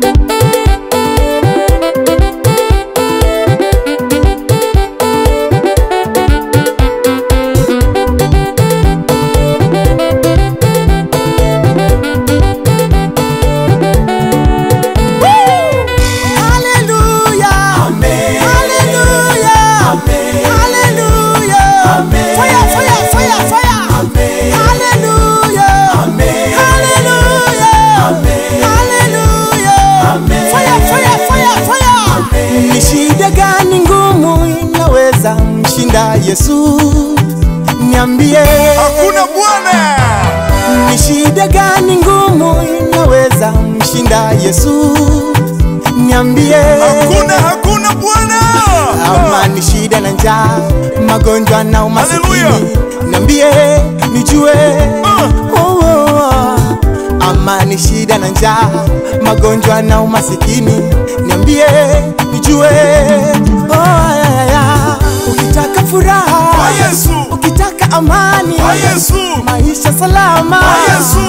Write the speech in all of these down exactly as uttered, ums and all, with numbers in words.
Mshinda Yesu, niambie. Hakuna Bwana. Ni shida gani ngumu inaweza mshinda Yesu, niambie. Hakuna, hakuna Bwana. Ama ni shida na njaa, magonjwa na umasikini, niambie nijue. uh. oh, oh. Ama ni shida na njaa, magonjwa na umasikini, niambie nijue. oh, yeah, yeah. Ukitaka furaha kwa Yesu, ukitaka amani kwa Yesu, maisha salama kwa Yesu,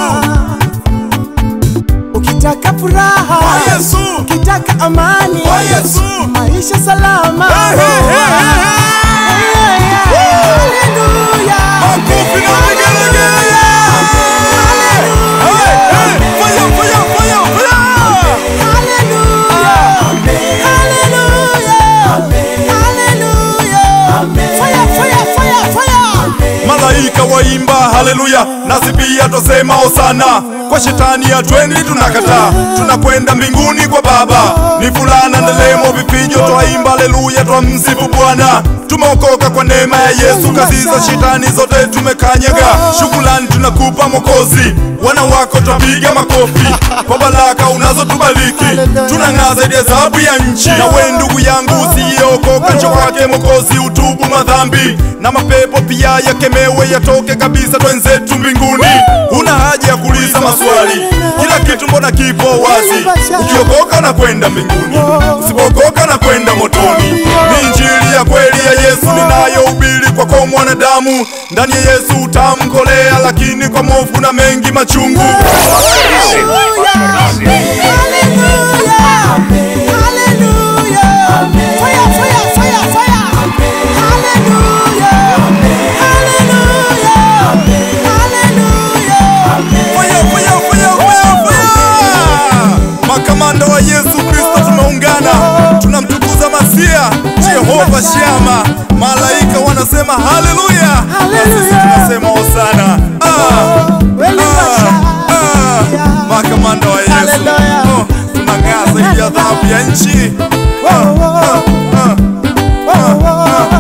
ukitaka furaha kwa Yesu, ukitaka amani kwa Yesu, maisha salama. hey, hey, hey, hey, hey. Hallelujah. Makofi na vigelegele. Hey, hey. Fire, fire, fire, fire. Hallelujah. Malaika waimba haleluya, nasi pia twasema hosana. Kwa shetani hatwendi tunakataa, tunakwenda mbinguni kwa Baba. Ni fulana ndelemo vifijo, twaimba haleluya, twamsifu Bwana. Tumeokoka kwa neema ya Yesu, kazi za shetani zote tumekanyaga. Shukrani tunakupa Mwokozi, wana wako twapiga makofi. Kwa baraka unazotubariki tunang'aa zaidi ya dhahabu ya nchi. Na we ndugu yangu usiyeokoka, njoo kwake Mwokozi utubu madhambi, na mapepo pia yakemewe yatoke kabisa, twenzetu mbinguni. Una haja ya kuuliza maswali, kila kitu mbona kipo wazi. Ukiokoka na kwenda mbinguni, usipokoka na kwenda motoni. Ni injili ya kweli ya Yesu ninayohubiri kwako mwanadamu. Ndani ya Yesu utamkolea, lakini kwa movu na mengi machungu. Makamanda wa Yesu Kristo tumeungana, tunamtukuza Masia, Jehova Shama. Malaika wanasema haleluya, na sisi tunasema hosana. ah, ah, ah. Makamanda wa Yesu, oh, tunang'aa zaidi ya dhahabu ya nchi. ah, ah, ah, ah, ah.